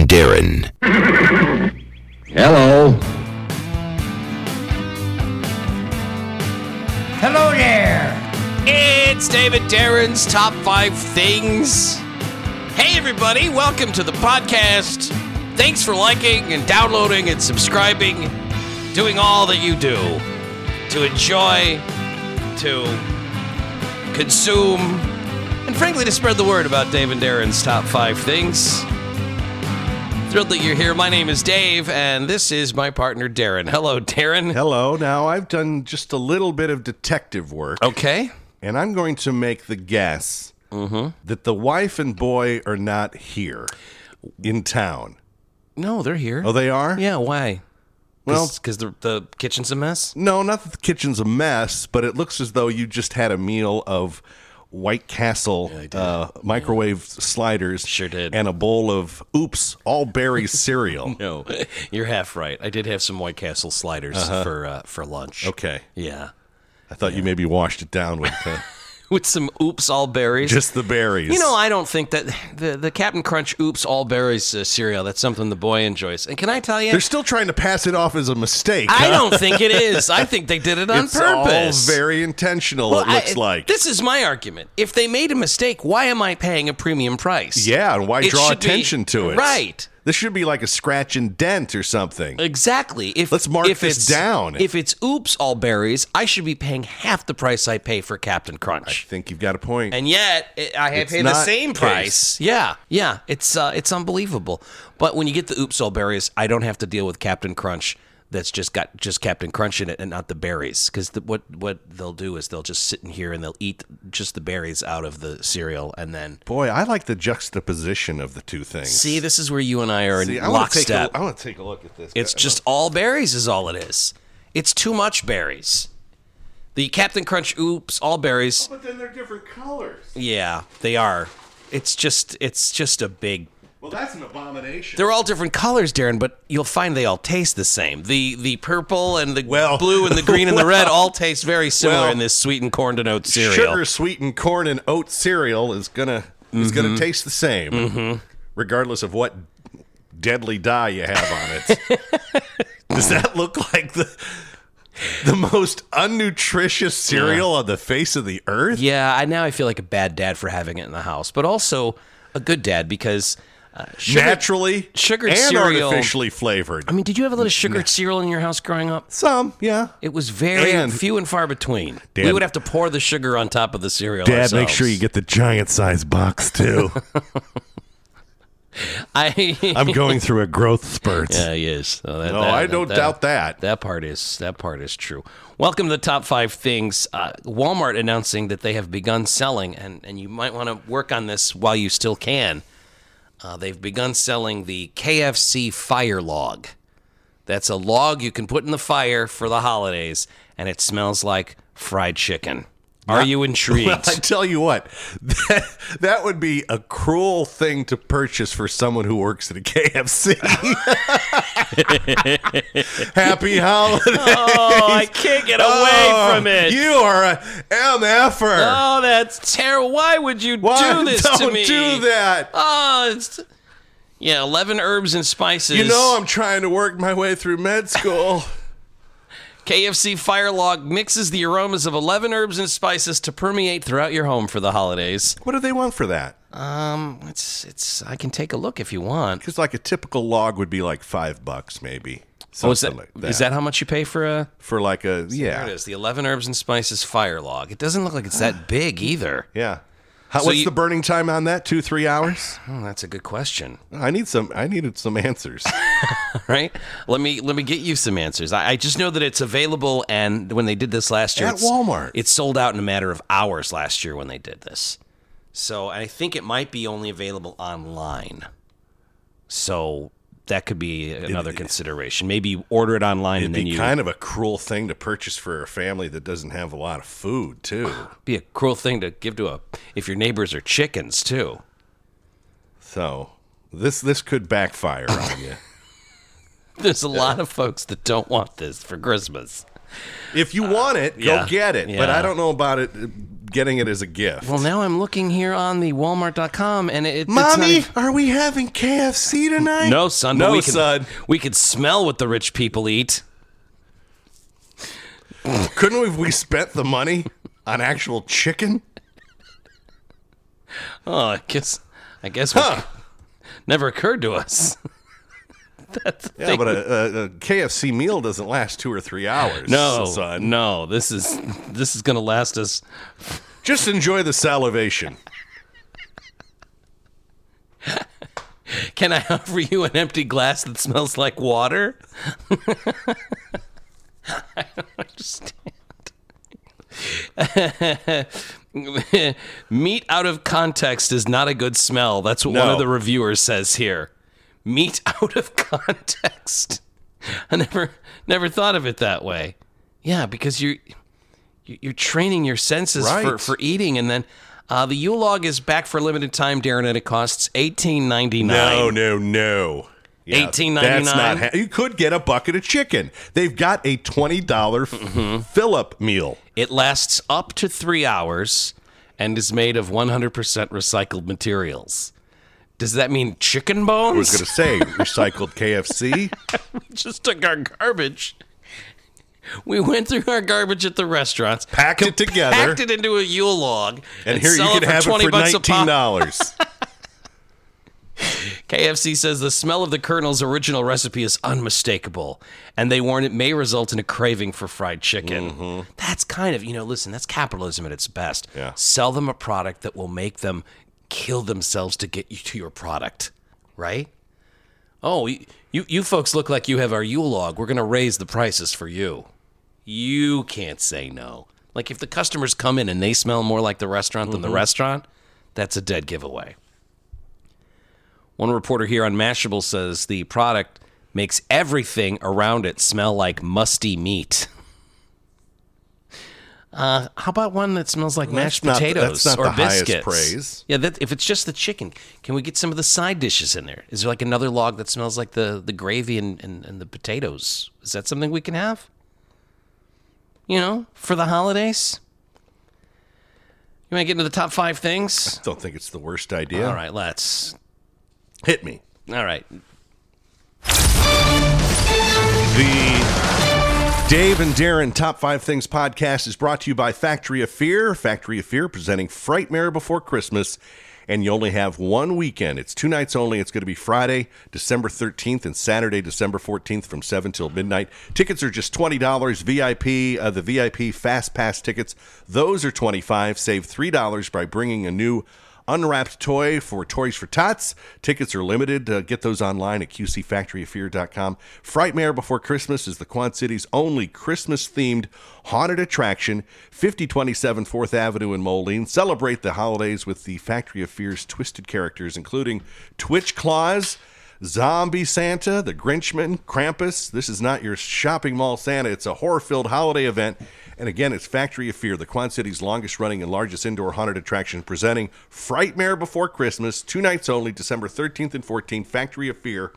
and Darren. Hello. Hello there. It's David Darren's Top 5 Things. Hey, everybody. Welcome to the podcast. Thanks for liking and downloading and subscribing, doing all that you do to enjoy, to consume, and frankly, to spread the word about Dave and Darren's Top 5 Things. Thrilled that you're here. My name is Dave, and this is my partner, Darren. Hello, Darren. Hello. Now, I've done just a little bit of detective work. Okay. And I'm going to make the guess that the wife and boy are not here in town. No, they're here. Oh, they are? Yeah, why? Well, because the kitchen's a mess? No, not that the kitchen's a mess, but it looks as though you just had a meal of White Castle microwave sliders. Sure did. And a bowl of Oops All Berries cereal. No, you're half right. I did have some White Castle sliders for lunch. Okay. Yeah. I thought you maybe washed it down with With some Oops All Berries. just the berries. You know, I don't think that the Captain Crunch Oops All Berries cereal, that's something the boy enjoys. And can I tell you? They're still trying to pass it off as a mistake. I don't think it is. I think they did it on It's purpose. all very intentional, it looks like. This is my argument. If they made a mistake, why am I paying a premium price? Yeah, and why It draw should be- attention to it? Right. This should be like a scratch and dent or something. Exactly. Let's mark this down. If it's Oops All Berries, I should be paying half the price I pay for Captain Crunch. I think you've got a point. And yet, I It's pay the not same the price. Yeah. It's unbelievable. But when you get the Oops All Berries, I don't have to deal with Captain Crunch that's just got Captain Crunch in it and not the berries. Because what they'll do is they'll just sit in here and they'll eat just the berries out of the cereal and then... Boy, I like the juxtaposition of the two things. See, this is where you and I are in I want lockstep. to take a look at this. It's just all berries is all it is. It's too much berries. The Captain Crunch Oops All Berries... But then they're different colors. Yeah, they are. It's just a big... Well, that's an abomination. They're all different colors, Darren, but you'll find they all taste the same. The purple and the blue and the green and the red all taste very similar in this sweetened corn and oat cereal. Sugar-sweetened corn and oat cereal is gonna taste the same, regardless of what deadly dye you have on it. Does that look like the most unnutritious cereal on the face of the earth? Yeah, now I feel like a bad dad for having it in the house, but also a good dad because... Naturally sugared and cereal, artificially flavored. I mean, did you have a little sugared cereal in your house growing up? Some, yeah. It was very few and far between. Dad, we would have to pour the sugar on top of the cereal Dad, ourselves. make sure you get the giant size box, too. I'm going through a growth spurt. Yeah, he is. So I don't doubt that. That part is true. Welcome to the Top 5 Things. Walmart announcing that they have begun selling, and you might want to work on this while you still can. They've begun selling the KFC Fire Log. That's a log you can put in the fire for the holidays, and it smells like fried chicken. Are you intrigued? Well, I tell you what, that would be a cruel thing to purchase for someone who works at a KFC. Happy holidays. Oh, I can't get away from it. You are a MFer. Oh, that's terrible. Why would you do this to me? Don't do that. Oh, 11 herbs and spices. You know I'm trying to work my way through med school. KFC Fire Log mixes the aromas of 11 herbs and spices to permeate throughout your home for the holidays. What do they want for that? It's. I can take a look if you want. Because like a typical log would be like $5 maybe. Is that how much you pay for a? For like a There it is, the 11 herbs and spices Fire Log. It doesn't look like it's that big either. Yeah. What's the burning time on that? 2-3 hours? Oh, that's a good question. I needed some answers. Right? Let me get you some answers. I just know that it's available, and when they did this last year at Walmart, it sold out in a matter of hours last year when they did this. So I think it might be only available online. So that could be another consideration. Maybe you order it online and then you... It'd be kind of a cruel thing to purchase for a family that doesn't have a lot of food, too. Be a cruel thing to give to if your neighbors are chickens, too. So this could backfire on you. There's a lot of folks that don't want this for Christmas. If you want it, go get it. Yeah. But I don't know about it getting it as a gift. Well, now I'm looking here on the Walmart.com, and it's Mommy, not are we having KFC tonight? No, son. But No, son. We could smell what the rich people eat. Couldn't we spent the money on actual chicken? Oh, I guess never occurred to us. That's the Yeah, thing. but a KFC meal doesn't last 2 or 3 hours. No, son. no. This is going to last us. Just enjoy the salivation. Can I offer you an empty glass that smells like water? I don't understand. Meat out of context is not a good smell. That's what one No. of the reviewers says here. Meat out of context. I never thought of it that way. Yeah, because you're training your senses Right. for eating, and then the Yule log is back for a limited time, Darren, and it costs $18.99. No. Yeah, $18.99? That's not. You could get a bucket of chicken. They've got a $20 fill-up meal. It lasts up to 3 hours and is made of 100% recycled materials. Does that mean chicken bones? I was going to say recycled KFC. Just took our garbage. We went through our garbage at the restaurants, Packed it together. packed it into a Yule log, And here you sell can it for have it 20 for bucks a pop. $19. KFC says the smell of the Colonel's original recipe is unmistakable, and they warn it may result in a craving for fried chicken. That's kind of, listen, that's capitalism at its best. Yeah. Sell them a product that will make them kill themselves to get you to your product, right? Oh, you folks look like you have our Yule log. We're going to raise the prices for you. You can't say no. Like if the customers come in and they smell more like the restaurant than the restaurant, that's a dead giveaway. One reporter here on Mashable says the product makes everything around it smell like musty meat. How about one that smells like mashed potatoes that's not or the highest biscuits? praise. Yeah, if it's just the chicken, can we get some of the side dishes in there? Is there like another log that smells like the gravy and the potatoes? Is that something we can have? For the holidays? You want to get into the top 5 things? Don't think it's the worst idea. All right, let's. Hit me. All right. The Dave and Darren Top 5 Things podcast is brought to you by Factory of Fear. Factory of Fear presenting Frightmare Before Christmas. And you only have one weekend. It's 2 nights only. It's going to be Friday, December 13th, and Saturday, December 14th from 7 till midnight. Tickets are just $20. VIP, the VIP Fast Pass tickets, those are $25. Save $3 by bringing a new unwrapped toy for Toys for Tots. Tickets are limited. Get those online at qcfactoryofear.com. Frightmare Before Christmas is the Quad City's only Christmas-themed haunted attraction, 5027 4th Avenue in Moline. Celebrate the holidays with the Factory of Fear's twisted characters, including Twitch Claus, Zombie Santa, the Grinchman, Krampus. This is not your shopping mall Santa. It's a horror-filled holiday event. And again, it's Factory of Fear, the Quad City's longest-running and largest indoor haunted attraction, presenting Frightmare Before Christmas, 2 nights only, December 13th and 14th. Factory of Fear,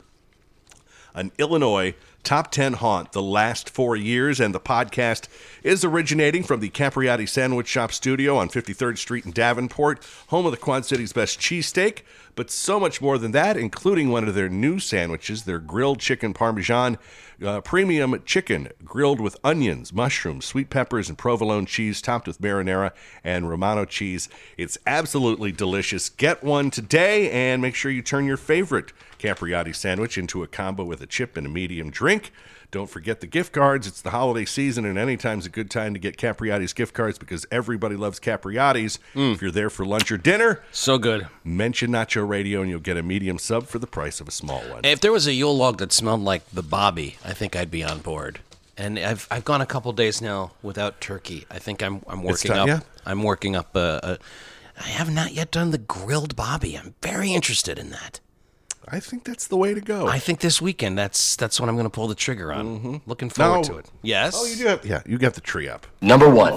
an Illinois top 10 haunt the last 4 years. And the podcast is originating from the Capriati Sandwich Shop studio on 53rd Street in Davenport, home of the Quad City's best cheesesteak. But so much more than that, including one of their new sandwiches, their grilled chicken parmesan, premium chicken grilled with onions, mushrooms, sweet peppers, and provolone cheese, topped with marinara and Romano cheese. It's absolutely delicious. Get one today and make sure you turn your favorite Capriati sandwich into a combo with a chip and a medium drink. Don't forget the gift cards. It's the holiday season, and anytime's a good time to get Capriati's gift cards because everybody loves Capriati's. If you're there for lunch or dinner, So good. mention Nacho Radio, and you'll get a medium sub for the price of a small one. If there was a Yule log that smelled like the Bobby, I think I'd be on board. And I've gone a couple days now without turkey. I think I'm working time, up. yeah. I'm working up I have not yet done the grilled Bobby. I'm very interested in that. I think that's the way to go. I think this weekend that's what I'm going to pull the trigger on. Looking forward to it. Yes. Oh, you do have, yeah, you got the tree up. Number one.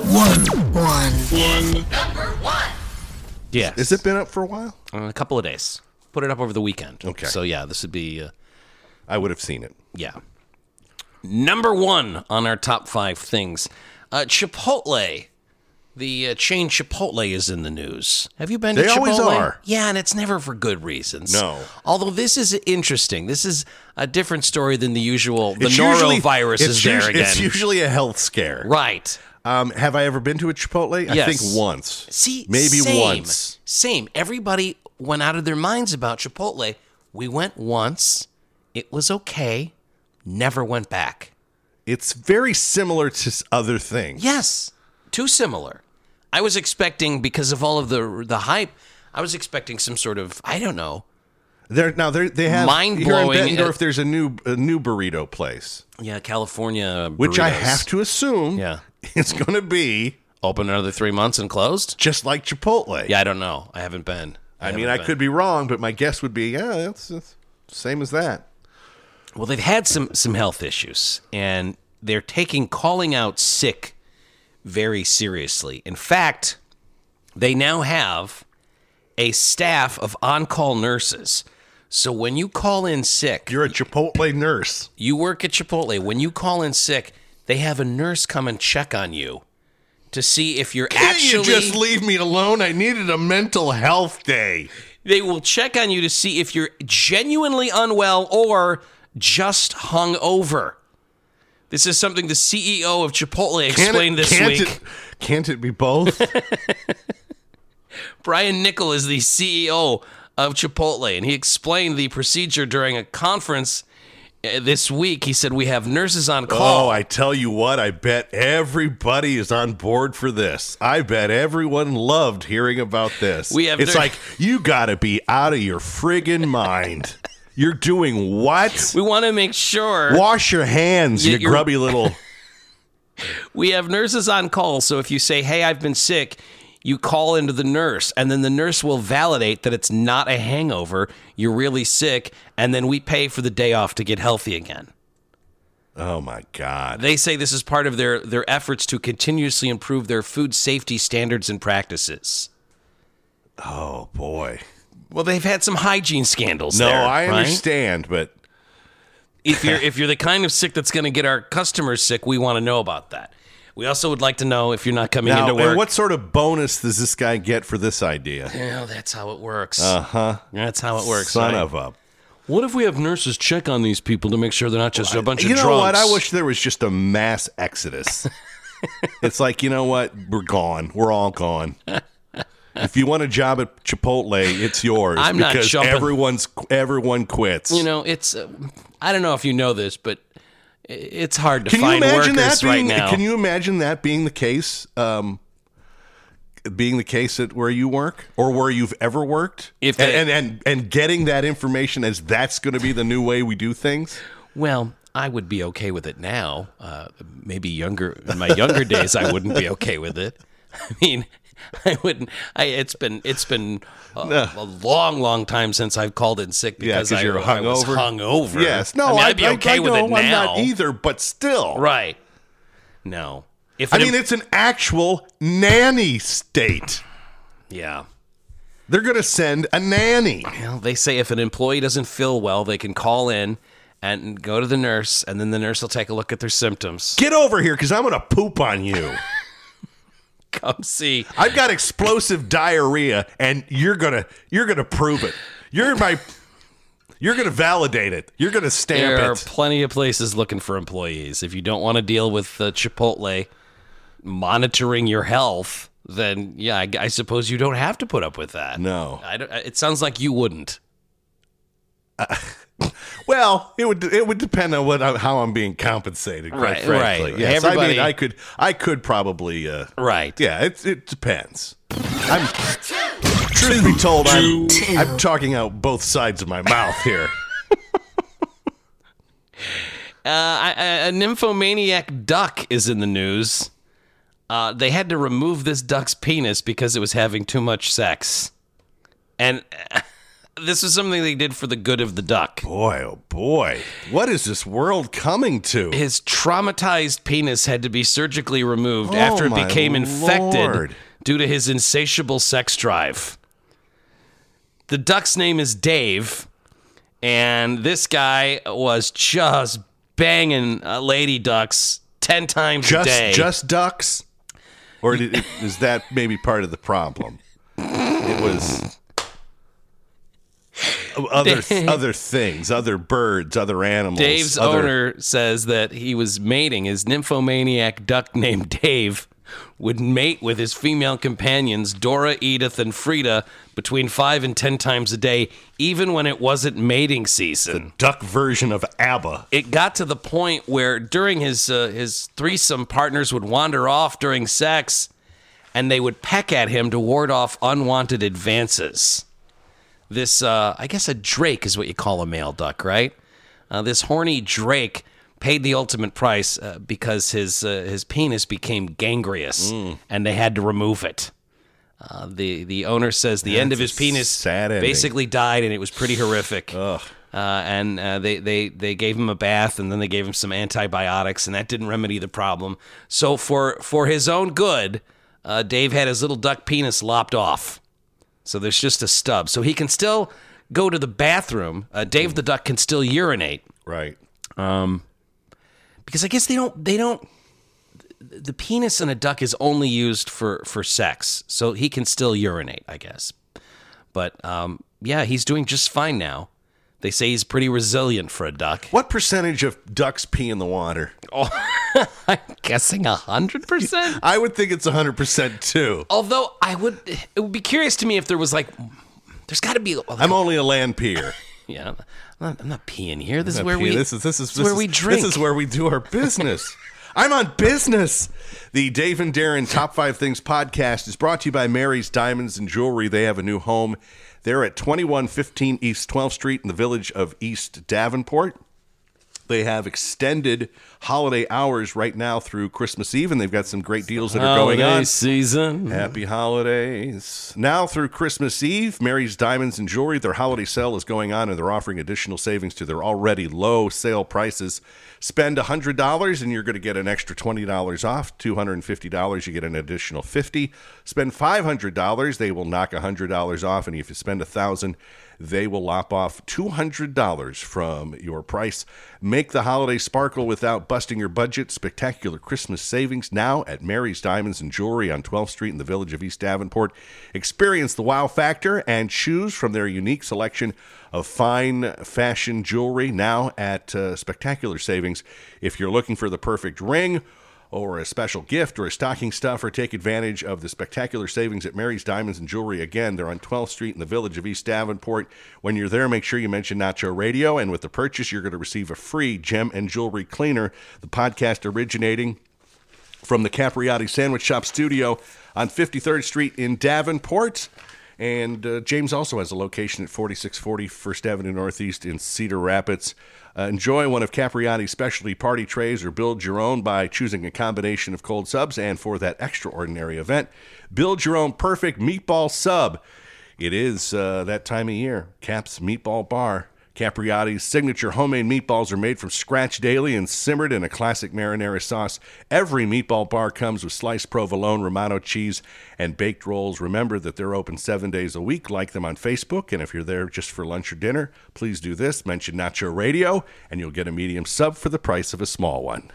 Yes. Has it been up for a while? A couple of days. Put it up over the weekend. Okay. So yeah, this would be I would have seen it. yeah. Number 1 on our top 5 things. Chipotle The chain Chipotle is in the news. Have you been to They Chipotle? always are. Yeah, and it's never for good reasons. No. Although this is interesting. This is a different story than the usual. The It's usually- norovirus is there again. It's usually a health scare. Right. Have I ever been to a Chipotle? I Yes. think once. See, maybe same, once. Same. Everybody went out of their minds about Chipotle. We went once. It was okay. Never went back. It's very similar to other things. Yes, too similar. I was expecting, because of all of the hype, I was expecting some sort of, I don't know. They have Mind-blowing- here in Bettendorf. There's a new burrito place, Yeah, California which I burritos. have to assume Yeah. it's going to be Open another 3 months and closed? just like Chipotle. Yeah, I don't know. I haven't been. I mean, haven't I been. could be wrong, but my guess would be, yeah, it's same as that. Well, they've had some health issues, and they're taking calling out sick very seriously. In fact, they now have a staff of on-call nurses. So when you call in sick, You're a Chipotle nurse. you work at Chipotle. When you call in sick, they have a nurse come and check on you to see if you're Can't actually. you just leave me alone? I needed a mental health day. They will check on you to see if you're genuinely unwell or just hung over. This is something the CEO of Chipotle explained this week. Can't it be both? Brian Nickel is the CEO of Chipotle, and he explained the procedure during a conference this week. He said, we have nurses on call. Oh, I tell you what, I bet everybody is on board for this. I bet everyone loved hearing about this. It's like, you gotta be out of your friggin' mind. You're doing what? We want to make sure Wash your hands, you You're- grubby little... we have nurses on call. So if you say, hey, I've been sick, you call into the nurse, and then the nurse will validate that it's not a hangover, you're really sick, and then we pay for the day off to get healthy again. Oh, my God. They say this is part of their efforts to continuously improve their food safety standards and practices. Oh, boy. Well, they've had some hygiene scandals No, there, I right? understand, but... If you're the kind of sick that's going to get our customers sick, we want to know about that. We also would like to know if you're not coming Now, into work. and what sort of bonus does this guy get for this idea? Yeah, that's how it works. Uh-huh. That's how it works. Son right? of a... What if we have nurses check on these people to make sure they're not just a bunch of You know drunks? what? I wish there was just a mass exodus. It's like, you know what? We're gone. We're all gone. If you want a job at Chipotle, it's yours. I'm not because jumping. everyone quits. You know, it's. I don't know if you know this, but it's hard to Can you find imagine workers that being? right now. Can you imagine that being the case? Being the case at where you work or where you've ever worked, If they- and getting that information as that's going to be the new way we do things. Well, I would be okay with it now. Maybe in my younger days, I wouldn't be okay with it. I mean, I wouldn't. It's been a long time since I've called in sick because I you're was hungover. hungover. Yes, no, I mean, I'd be okay with it I'm now. not either, but still, Right? No. If I an mean, it's an actual nanny state. yeah. They're going to send a nanny. Well, they say if an employee doesn't feel well, they can call in and go to the nurse, and then the nurse will take a look at their symptoms. Get over here because I'm going to poop on you. Come see. I've got explosive diarrhea, and you're gonna prove it. You're gonna validate it. You're gonna stamp There are it. plenty of places looking for employees. If you don't want to deal with Chipotle monitoring your health, then yeah, I suppose you don't have to put up with that. No. It sounds like you wouldn't. Well, it would depend on how I'm being compensated. Quite Right, frankly. right. Yes, Everybody- I mean, I could probably. Right. Yeah, it depends. Truth be told, I'm talking out both sides of my mouth here. A nymphomaniac duck is in the news. They had to remove this duck's penis because it was having too much sex. And this was something they did for the good of the duck. Boy, oh boy. What is this world coming to? His traumatized penis had to be surgically removed after it my became infected Lord. due to his insatiable sex drive. The duck's name is Dave, and this guy was just banging lady ducks 10 times a day. Just ducks? Or is that maybe part of the problem? It was other things, other birds, other animals. Dave's owner says that he was mating. His nymphomaniac duck named Dave would mate with his female companions, Dora, Edith, and Frida, between 5 and 10 times a day, even when it wasn't mating season. Duck version of ABBA. It got to the point where during his threesome, partners would wander off during sex, and they would peck at him to ward off unwanted advances. This, I guess a drake is what you call a male duck, right? This horny drake paid the ultimate price because his penis became gangrenous, and they had to remove it. The owner says the end of his penis basically died, and it was pretty horrific. And they gave him a bath, and then they gave him some antibiotics, and that didn't remedy the problem. So for his own good, Dave had his little duck penis lopped off. So there's just a stub. So he can still go to the bathroom. Dave the duck can still urinate. Right. Because I guess they don't. The penis in a duck is only used for sex, so he can still urinate, I guess. But yeah, he's doing just fine now. They say he's pretty resilient for a duck. What percentage of ducks pee in the water? Oh, I'm guessing 100%. I would think it's 100% too. Although it would be curious to me if there was there's got to be. I'm only a land peer. Yeah, I'm not peeing here. This is where we drink. This is where we do our business. I'm on business. The Dave and Darren Top 5 Things podcast is brought to you by Mary's Diamonds and Jewelry. They have a new home. They're at 2115 East 12th Street in the village of East Davenport. They have extended holiday hours right now through Christmas Eve, and they've got some great deals that are going on. Holiday season. Happy holidays. Now through Christmas Eve, Mary's Diamonds and Jewelry, their holiday sale is going on, and they're offering additional savings to their already low sale prices. Spend $100, and you're going to get an extra $20 off. $250, you get an additional $50. Spend $500, they will knock $100 off, and if you spend $1,000, they will lop off $200 from your price. Make the holiday sparkle without busting your budget. Spectacular Christmas savings now at Mary's Diamonds and Jewelry on 12th Street in the village of East Davenport. Experience the wow factor and choose from their unique selection of fine fashion jewelry now at spectacular savings. If you're looking for the perfect ring or a special gift or a stocking stuffer, take advantage of the spectacular savings at Mary's Diamonds and Jewelry. Again, they're on 12th Street in the village of East Davenport. When you're there, make sure you mention Nacho Radio, and with the purchase, you're going to receive a free gem and jewelry cleaner. The podcast originating from the Capriati Sandwich Shop studio on 53rd Street in Davenport. And James also has a location at 4640 First Avenue Northeast in Cedar Rapids. Enjoy one of Capriati's specialty party trays or build your own by choosing a combination of cold subs. And for that extraordinary event, build your own perfect meatball sub. It is that time of year. Cap's Meatball Bar. Capriati's signature homemade meatballs are made from scratch daily and simmered in a classic marinara sauce. Every meatball bar comes with sliced provolone, Romano cheese, and baked rolls. Remember that they're open 7 days a week. Like them on Facebook, and if you're there just for lunch or dinner, please do this. Mention Nacho Radio, and you'll get a medium sub for the price of a small one.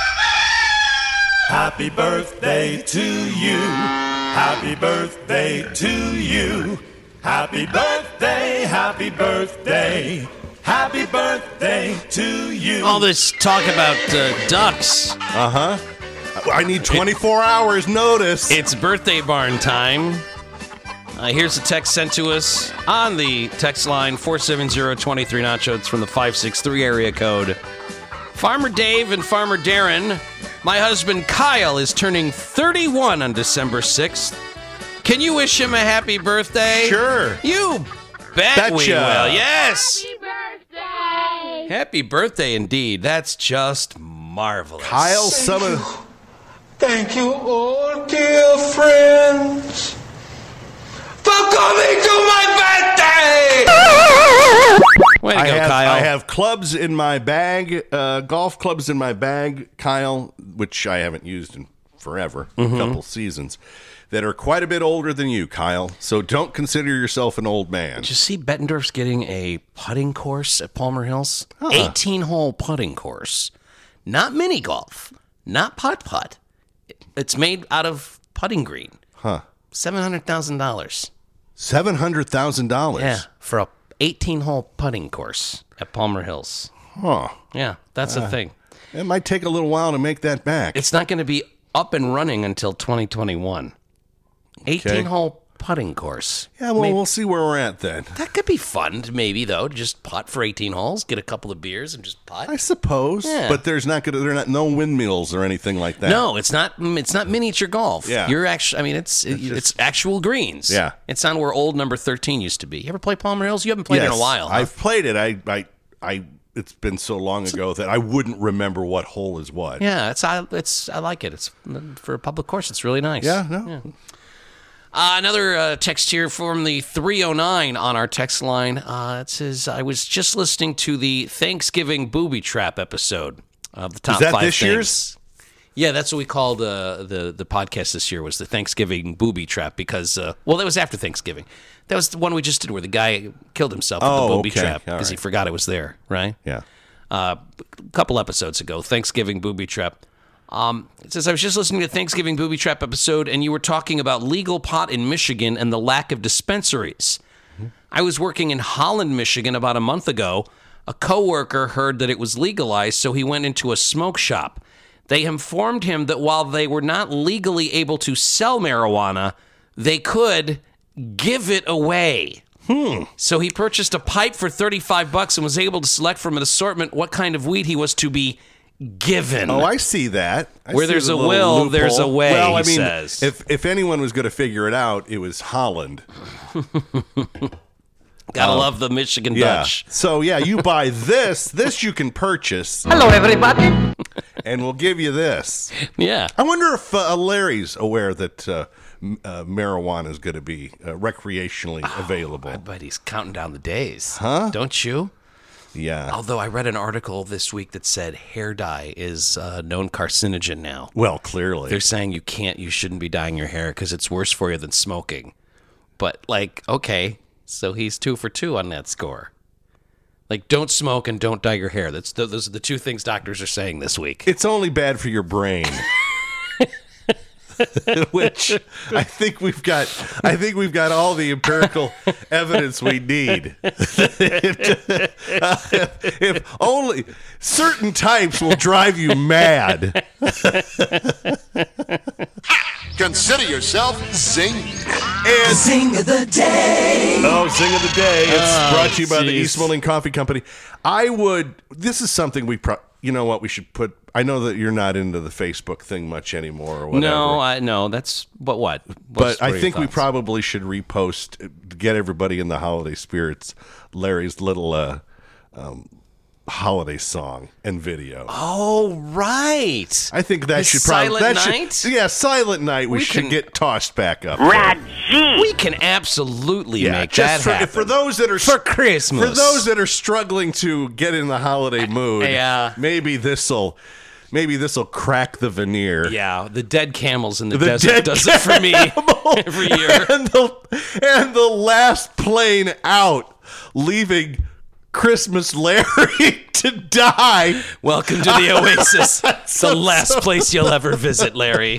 Happy birthday to you. Happy birthday to you. Happy birthday, happy birthday, happy birthday to you. All this talk about ducks. Uh-huh. I need 24 hours notice. It's birthday barn time. Here's a text sent to us on the text line 470-23-NACHO. It's from the 563 area code. Farmer Dave and Farmer Darren, my husband Kyle is turning 31 on December 6th. Can you wish him a happy birthday? Sure. You bet we Betcha. will. Yes. Happy birthday! Happy birthday indeed. That's just marvelous. Kyle, Thank you, all dear friends, for coming to my birthday! Way to go, Kyle. I have clubs in my bag, golf clubs in my bag, Kyle, which I haven't used in forever, a couple seasons, that are quite a bit older than you, Kyle. So don't consider yourself an old man. Did you see Bettendorf's getting a putting course at Palmer Hills? 18-hole putting course. Not mini golf. Not putt-putt. It's made out of putting green. Huh. $700,000. $700,000. Yeah, for a 18-hole putting course at Palmer Hills. Huh. Yeah, that's the thing. It might take a little while to make that back. It's not going to be up and running until 2021. 18-hole putting course. Yeah, well, we'll see where we're at then. That could be fun, maybe, though, to just putt for 18 holes, get a couple of beers, and just putt. I suppose. Yeah. But there's no windmills or anything like that. No, it's not miniature golf. Yeah. You're actually, I mean, it's actual greens. Yeah. It's on where old number 13 used to be. You ever play Palmer Hills? You haven't played in a while. Huh? I've played it. I it's been so long ago that I wouldn't remember what hole is what. Yeah, I like it. It's for a public course. It's really nice. Yeah, no. Yeah. Another text here from the 309 on our text line. It says, I was just listening to the Thanksgiving Booby Trap episode of the top Is that 5 this things. year's? Yeah, that's what we called the podcast this year, was the Thanksgiving Booby Trap, because, that was after Thanksgiving. That was the one we just did where the guy killed himself with the booby trap because he forgot it was there, right? Yeah. A couple episodes ago, Thanksgiving Booby Trap. It says, I was just listening to the Thanksgiving Booby Trap episode, and you were talking about legal pot in Michigan and the lack of dispensaries. Mm-hmm. I was working in Holland, Michigan about a month ago. A coworker heard that it was legalized, so he went into a smoke shop. They informed him that while they were not legally able to sell marijuana, they could give it away. So he purchased a pipe for $35 and was able to select from an assortment what kind of weed he was to be given. Oh, I see that. Where there's a will, there's a way, well, I he mean, says. If anyone was going to figure it out, it was Holland. Gotta love the Michigan Dutch. So, you buy this. This you can purchase. Hello, everybody. And we'll give you this. Yeah. I wonder if Larry's aware that marijuana is going to be recreationally available. I bet he's counting down the days. Huh? Don't you? Yeah. Although I read an article this week that said hair dye is a known carcinogen now. Well, clearly. They're saying you shouldn't be dyeing your hair because it's worse for you than smoking. But, okay, so he's 2 for 2 on that score. Don't smoke and don't dye your hair. Those are the two things doctors are saying this week. It's only bad for your brain. Which I think we've got all the empirical evidence we need. If only certain types will drive you mad. Consider yourself zing. And Zing of the day. oh, Zing of the Day. It's brought to you by the jeez. East Moline Coffee Company. This is something we should put. I know that you're not into the Facebook thing much anymore or whatever. No, that's, but what? But I think we probably should repost to get everybody in the holiday spirits, Larry's little holiday song and video. Oh, right. I think that The should probably Silent Night? Silent Night. We should can- get tossed back up. We can absolutely make that happen. for those that are For Christmas. For those that are struggling to get in the holiday mood, Yeah. maybe this'll crack the veneer. Yeah, the dead camels in the The desert dead does it for me every year. And the last plane out, leaving Christmas Larry to die. Welcome to the Oasis, the last place you'll ever visit, Larry.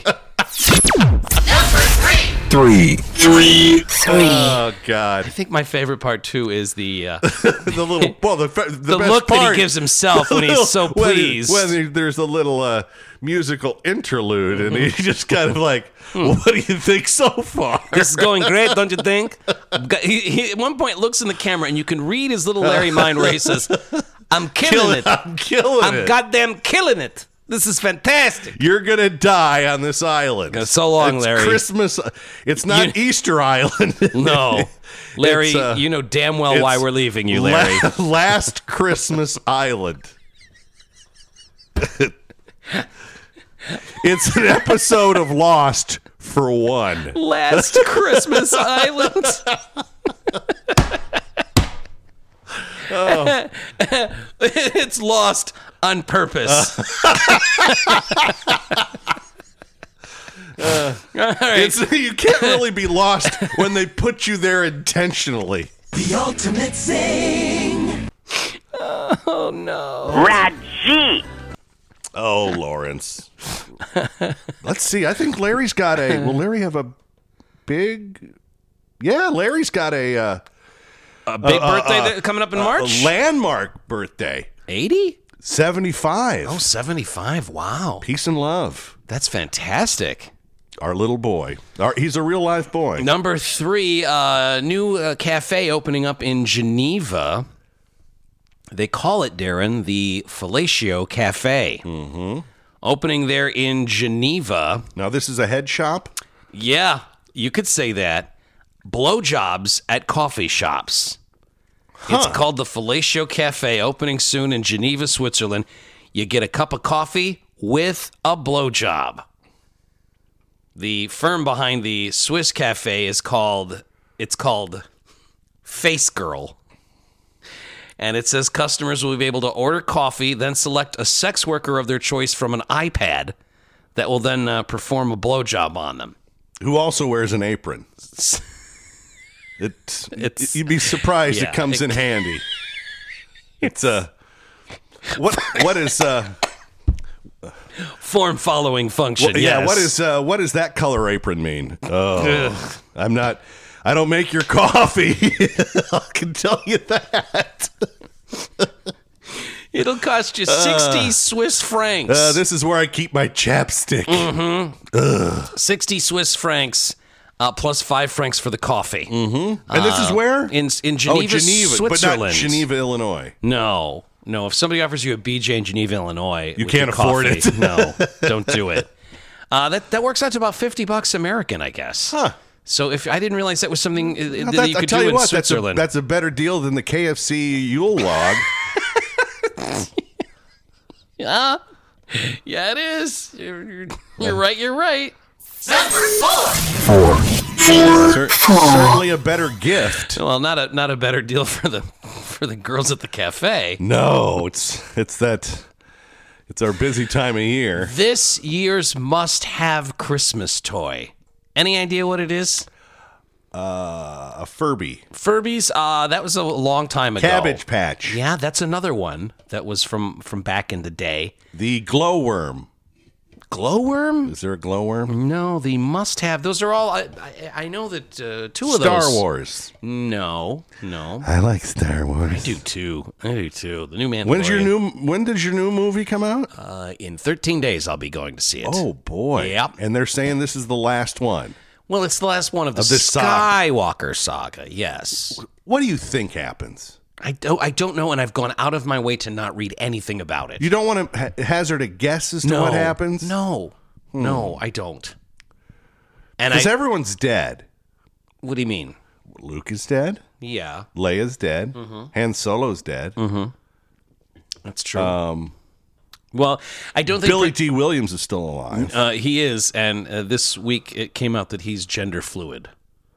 Three. Oh God! I think my favorite part too is the The little the best look that part, he gives himself when he's so pleased. when there's a little musical interlude, and he's just kind of like, "What do you think so far?" This is going great, don't you think? He at one point looks in the camera, and you can read his little Larry mind where he says, "I'm killing it. I'm killing I'm it. goddamn killing it. This is fantastic." You're gonna die on this island. So long, it's Larry. Christmas. It's not Easter Island. No, Larry, It's, you know damn well why it's we're leaving you, Larry. Last Christmas Island. It's an episode of Lost for one. Last Christmas Island. It's lost on purpose. All right. You can't really be lost when they put you there intentionally. The ultimate zing. Oh no. Raji. Oh, Lawrence. Let's see. I think Larry's got a. Will Larry have a big? Yeah, Larry's got a big birthday coming up in March? A landmark birthday. 80? 75. Oh, 75. Wow. Peace and love. That's fantastic. Our little boy. He's a real life boy. Number 3, new cafe opening up in Geneva. They call it, Darren, the Fellatio Cafe. Mm-hmm. Opening there in Geneva. Now, this is a head shop? Yeah, you could say that. Blowjobs at coffee shops. It's called the Fellatio Cafe, opening soon in Geneva, Switzerland. You get a cup of coffee with a blowjob. The firm behind the Swiss Cafe is called Face Girl. And it says customers will be able to order coffee, then select a sex worker of their choice from an iPad that will then perform a blowjob on them. Who also wears an apron. You'd be surprised it comes in handy. It's what is form following function? Well, yeah, yes. what does that color apron mean? Oh, I don't make your coffee. I can tell you that. It'll cost you 60 Swiss francs. This is where I keep my chapstick. Mm-hmm. 60 Swiss francs. Plus 5 francs for the coffee. Mm-hmm. And this is where? In Geneva, Switzerland. But not Geneva, Illinois. No. If somebody offers you a BJ in Geneva, Illinois, you can't afford it. No, don't do it. That works out to about $50 American, I guess. Huh. So if I didn't realize that was something that you could do in Switzerland. That's a better deal than the KFC Yule log. Yeah, it is. You're right. You're right. Number 4. Certainly a better gift. Well, not a better deal for the girls at the cafe. No, it's our busy time of year. This year's must-have Christmas toy. Any idea what it is? A Furby. Furbies. That was a long time ago. Cabbage Patch. Yeah, that's another one that was from back in the day. The Glowworm. Glowworm? Is there a glowworm? No, the must-have. Those are all. I know that two of those. Star Wars. No. I like Star Wars. I do too. The new Mandalorian. When does your new movie come out? In 13 days, I'll be going to see it. Oh boy. Yep. And they're saying this is the last one. Well, it's the last one of the Skywalker saga. Yes. What do you think happens? I don't know, and I've gone out of my way to not read anything about it. You don't want to hazard a guess as to what happens? No, I don't. And because everyone's dead. What do you mean? Luke is dead. Yeah. Leia's dead. Mm-hmm. Han Solo's dead. Mm-hmm. That's true. Well, I don't think Billy D. Williams is still alive. He is, and this week it came out that he's gender fluid.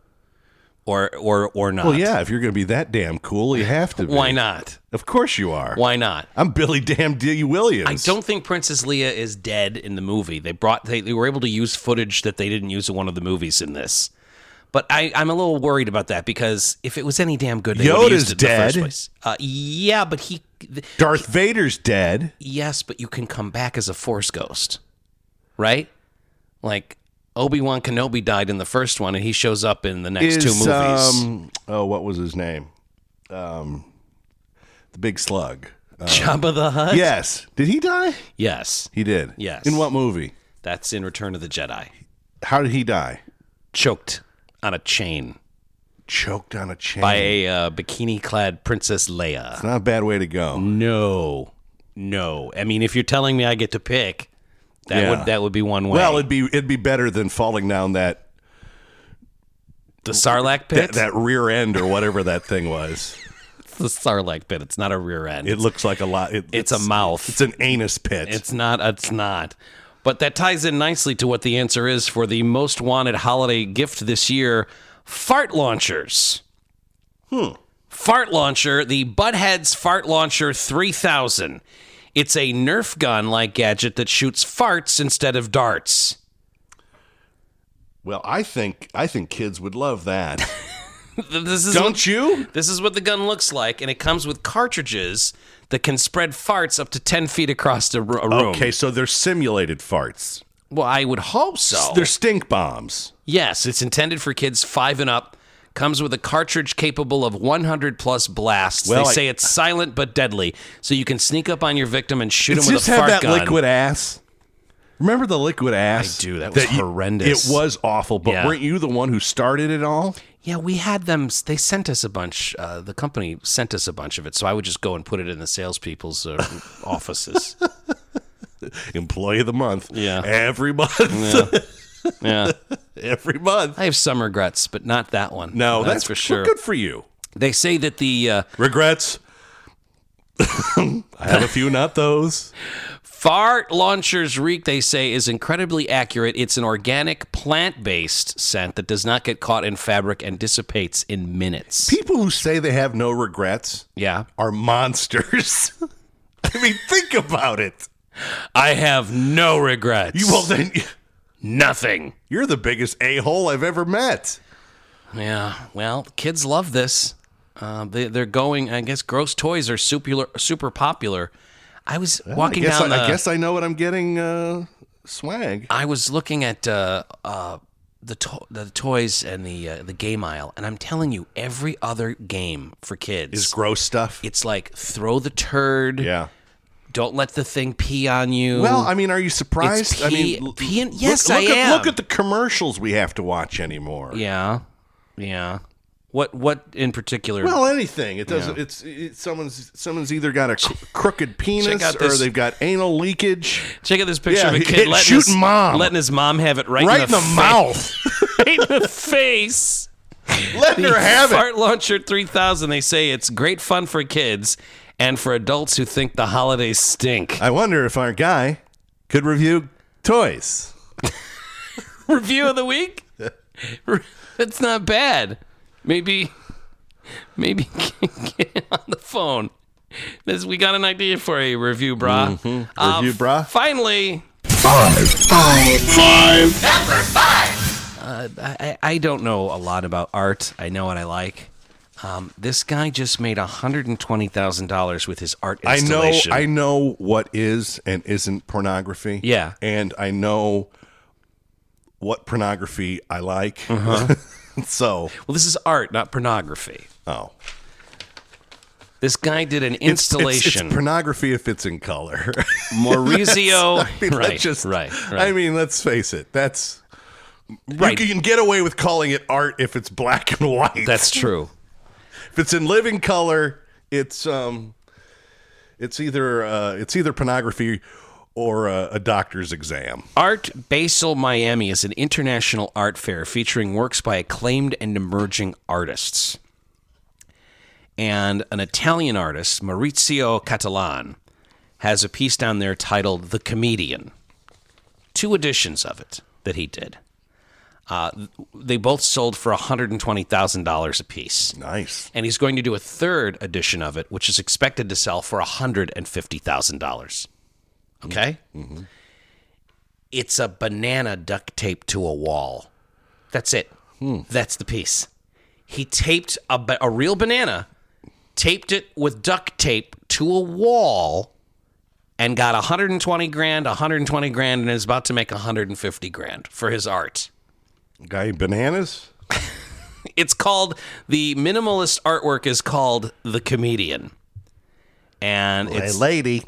Or not. Well, yeah, if you're going to be that damn cool, you have to be. Why not? Of course you are. Why not? I'm Billy damn D. Williams. I don't think Princess Leia is dead in the movie. They were able to use footage that they didn't use in one of the movies in this. But I'm a little worried about that because if it was any damn good, they would have used it in the first place. Yeah, but Darth Vader's dead. Yes, but you can come back as a Force ghost, right? Like Obi-Wan Kenobi died in the first one, and he shows up in the next two movies. What was his name? The big slug. Jabba the Hutt? Yes. Did he die? Yes. He did? Yes. In what movie? That's in Return of the Jedi. How did he die? Choked on a chain. Choked on a chain? By a bikini-clad Princess Leia. It's not a bad way to go. No. I mean, if you're telling me I get to pick... That would be one way. Well, it'd be better than falling down the Sarlacc pit, that rear end or whatever that thing was. It's the Sarlacc pit. It's not a rear end. It looks like a lot. It's a mouth. It's an anus pit. It's not. But that ties in nicely to what the answer is for the most wanted holiday gift this year: fart launchers. Fart launcher, the Buttheads Fart Launcher 3000. It's a Nerf gun-like gadget that shoots farts instead of darts. Well, I think kids would love that. Don't you? This is what the gun looks like, and it comes with cartridges that can spread farts up to 10 feet across a room. Okay, so they're simulated farts. Well, I would hope so. They're stink bombs. Yes, it's intended for kids 5 and up. Comes with a cartridge capable of 100 plus blasts. Well, they say it's silent but deadly, so you can sneak up on your victim and shoot him with Just a have fart that gun. liquid ass. Remember the liquid ass? I do. That was horrendous. It was awful, but Yeah. weren't you the one who started it all? Yeah, we had them. They sent us a bunch. The company sent us a bunch of it, so I would just go and put it in the salespeople's offices. Employee of the month. Yeah. Every month. Yeah, Every month. I have some regrets, but not that one. No, that's for sure. Good for you. They say that the Regrets? I have a few, not those. fart launcher's reek, they say, is incredibly accurate. It's an organic, plant-based scent that does not get caught in fabric and dissipates in minutes. People who say they have no regrets Yeah. are monsters. I mean, think about it. I have no regrets. Then Nothing. you're the biggest a-hole I've ever met. Yeah, well, kids love this. They're going, I guess gross toys are super popular. I was walking down I guess I know what I'm getting. Swag. I was looking at the toys and the game aisle, and I'm telling you, every other game for kids Is gross stuff. It's like throw the turd. Yeah. Don't let the thing pee on you. Well, I mean, are you surprised? It's I mean, yes, I am. Look at the commercials we have to watch anymore. Yeah. What in particular? Well, anything. It doesn't. It's someone's either got a crooked penis out or this- they've got anal leakage. Check out this picture Yeah, of a hit kid shooting mom. letting his mom have it right Right in in the fa- mouth. right in the face. Let her have it. Fart Launcher 3000. They say it's great fun for kids and for adults who think the holidays stink. I wonder if our guy could review toys. Review of the week? That's not bad. Maybe get on the phone. We got an idea for a review, brah. Review, brah. Finally, I don't know a lot about art. I know what I like. This guy just made $120,000 with his art installation. I know what is and isn't pornography. Yeah. And I know what pornography I like. So, Well, this is art, not pornography. oh. This guy did an It's installation. pornography if it's in color. Maurizio. I mean, right, let's just, right. I mean, let's face it. That's Right. You can get away with calling it art if it's black and white. That's true. If it's in living color, it's either pornography or a doctor's exam. Art Basel Miami is an international art fair featuring works by acclaimed and emerging artists. And an Italian artist, Maurizio Catalan, has a piece down there titled The Comedian. 2 editions of it that he did. They both sold for $120,000 a piece. Nice. And he's going to do a 3rd edition of it, which is expected to sell for $150,000. Okay? Mm-hmm. It's a banana duct taped to a wall. That's it. That's the piece. He taped a real banana, taped it with duct tape to a wall, and got $120,000, and is about to make $150,000 for his art. Guy bananas? It's called, the minimalist artwork is called The Comedian. And it's lady.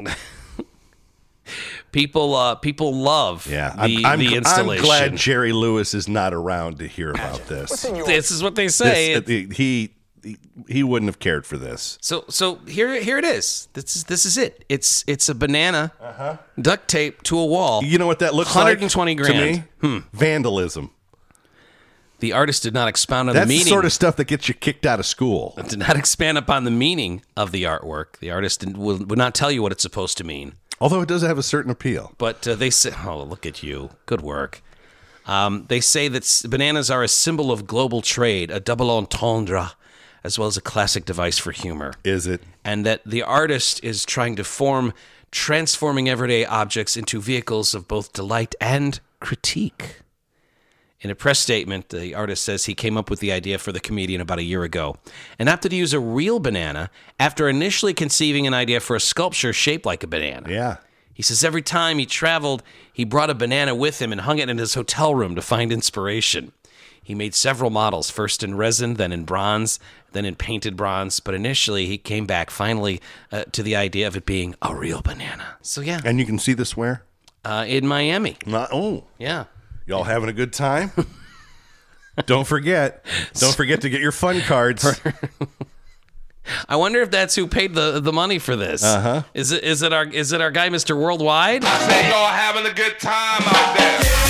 people love the installation. I'm glad Jerry Lewis is not around to hear about this. This is what they say. He wouldn't have cared for this. So here it is. This is it. It's a banana duct tape to a wall. You know what that looks like? $120,000 to me? Vandalism. The artist did not expound on That's the meaning. the sort of stuff that gets you kicked out of school. Did not expand upon the meaning of the artwork. The artist would not tell you what it's supposed to mean. Although it does have a certain appeal. But they say, oh, look at you. Good work. They say that bananas are a symbol of global trade, a double entendre, as well as a classic device for humor. Is it? And that the artist is trying to transforming everyday objects into vehicles of both delight and critique. In a press statement, the artist says he came up with the idea for The Comedian about a year ago and opted to use a real banana after initially conceiving an idea for a sculpture shaped like a banana. Yeah. He says every time he traveled, he brought a banana with him and hung it in his hotel room to find inspiration. He made several models, first in resin, then in bronze, then in painted bronze. But initially, he came back finally to the idea of it being a real banana. So, yeah. And you can see this where? In Miami. Yeah. Y'all having a good time? Don't forget to get your fun cards. I wonder if that's who paid the money for this. Uh-huh. Is it our guy, Mr. Worldwide? I say y'all having a good time out there.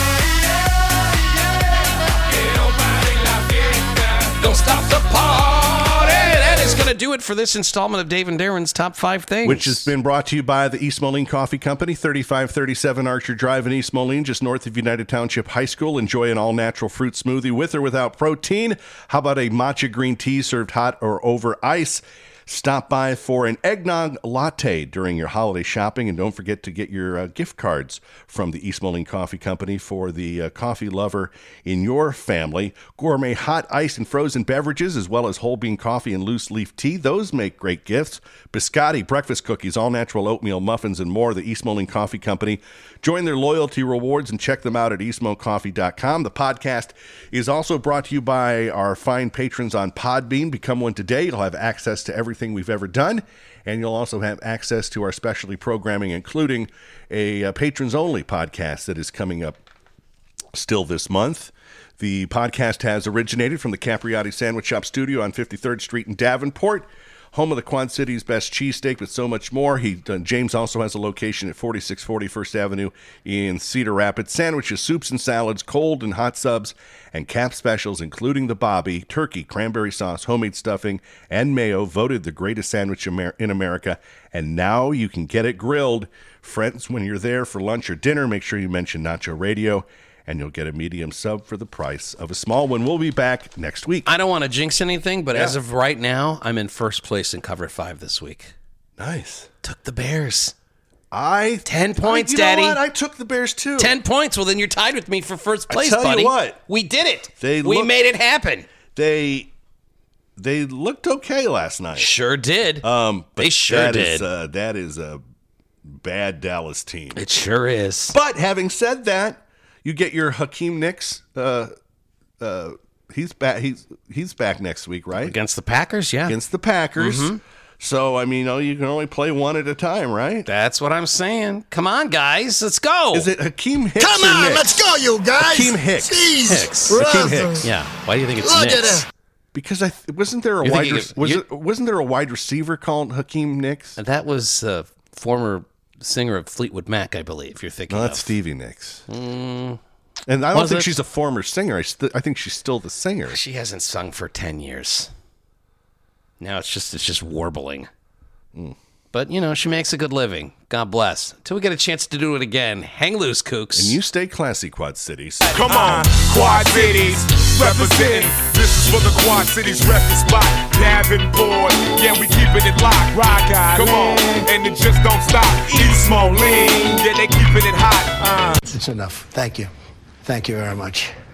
Don't stop the party. That is going to do it for this installment of Dave and Darren's Top 5 Things. Which has been brought to you by the East Moline Coffee Company, 3537 Archer Drive in East Moline, just north of United Township High School. Enjoy an all-natural fruit smoothie with or without protein. How about a matcha green tea served hot or over ice? Stop by for an eggnog latte during your holiday shopping, and don't forget to get your gift cards from the East Moline Coffee Company for the coffee lover in your family. Gourmet hot, iced, and frozen beverages, as well as whole bean coffee and loose leaf tea. Those make great gifts. Biscotti, breakfast cookies, all-natural oatmeal muffins, and more. The East Moline Coffee Company. Join their loyalty rewards and check them out at eastmocoffee.com. The podcast is also brought to you by our fine patrons on Podbean. Become one today. You'll have access to everything we've ever done, and you'll also have access to our specialty programming, including a patrons-only podcast that is coming up still this month. The podcast has originated from the Capriati Sandwich Shop studio on 53rd Street in Davenport, home of the Quad City's best cheesesteak, but so much more. James also has a location at 4640 First Avenue in Cedar Rapids. Sandwiches, soups and salads, cold and hot subs, and cap specials, including the Bobby, turkey, cranberry sauce, homemade stuffing, and mayo, voted the greatest sandwich in America. And now you can get it grilled. Friends, when you're there for lunch or dinner, make sure you mention Nacho Radio, and you'll get a medium sub for the price of a small one. We'll be back next week. I don't want to jinx anything, but as of right now, I'm in first place in Cover 5 this week. Nice. Took the Bears. 10 points, Daddy. You know what? I took the Bears, too. 10 points. Well, then you're tied with me for first place, I tell buddy. you what. We did it. We made it happen. They looked okay last night. Sure did. But they sure did. That is a bad Dallas team. It sure is. But having said that, you get your Hakeem Nicks. He's back. He's back next week, right? Against the Packers, yeah. Against the Packers. Mm-hmm. So, I mean, you can only play one at a time, right? That's what I'm saying. Come on, guys. Let's go. Is it Hakeem Hicks Come on, Nicks? let's go, you guys. Hakeem Hicks. Jeez, Hicks. Hakeem Hicks. Yeah. Why do you think it's Look Nicks? at it. Because wasn't there a wide receiver called Hakeem Nicks? That was former singer of Fleetwood Mac, I believe. You're thinking that's Stevie Nicks. And I don't think she's a former singer. I think she's still the singer. She hasn't sung for 10 years. Now it's just warbling. But, she makes a good living. God bless. Until we get a chance to do it again. Hang loose, kooks. And you stay classy, Quad Cities. Come on, Quad Cities, representing. This is for the Quad Cities resting spot. Davenport, yeah, we keeping it locked. Rock out, come on, and it just don't stop. East Moline, yeah, they keeping it hot. It's enough. Thank you. Thank you very much.